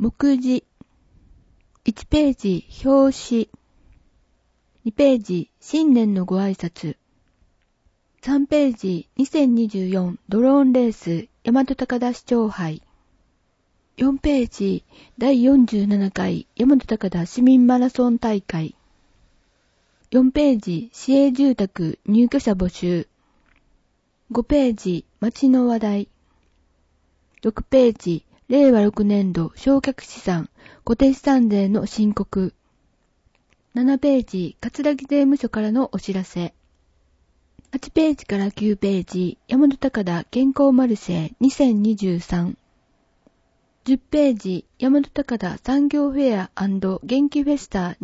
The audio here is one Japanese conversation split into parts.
目次。1ページ、表紙。2ページ、新年のご挨拶。3ページ、2024ドローンレース、大和高田市長杯。4ページ、第47回大和高田市民マラソン大会。4ページ、市営住宅入居者募集。5ページ、町の話題。6ページ、令和6年度償却資産、固定資産税の申告。7ページ、葛城税務署からのお知らせ。8ページから9ページ、大和高田健康マルシェ2023。10ページ、大和高田産業フェア&元気フェスタ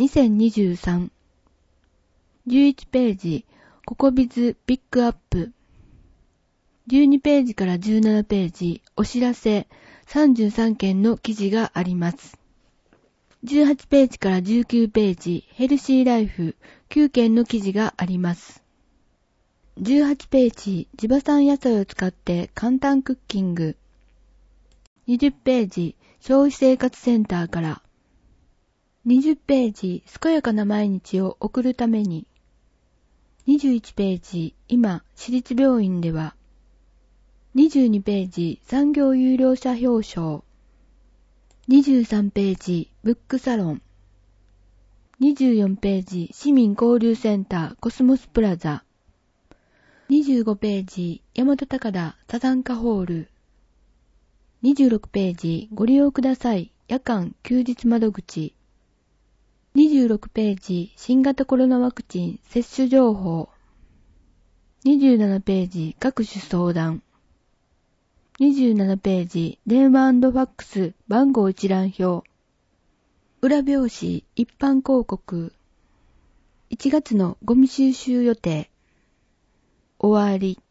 2023。11ページ、ココビズピックアップ。12ページから17ページ、お知らせ、33件の記事があります。18ページから19ページ、ヘルシーライフ、9件の記事があります。18ページ、地場産野菜を使って簡単クッキング。20ページ、消費生活センターから。20ページ、健やかな毎日を送るために。21ページ、今、市立病院では。22ページ、産業有料者表彰。23ページ、ブックサロン。24ページ、市民交流センターコスモスプラザ。25ページ、大和高田サザンカホール。26ページ、ご利用ください、夜間休日窓口。26ページ、新型コロナワクチン接種情報。27ページ、各種相談。27ページ、電話&ファックス番号一覧表。裏表紙一般広告。1月のゴミ収集予定。終わり。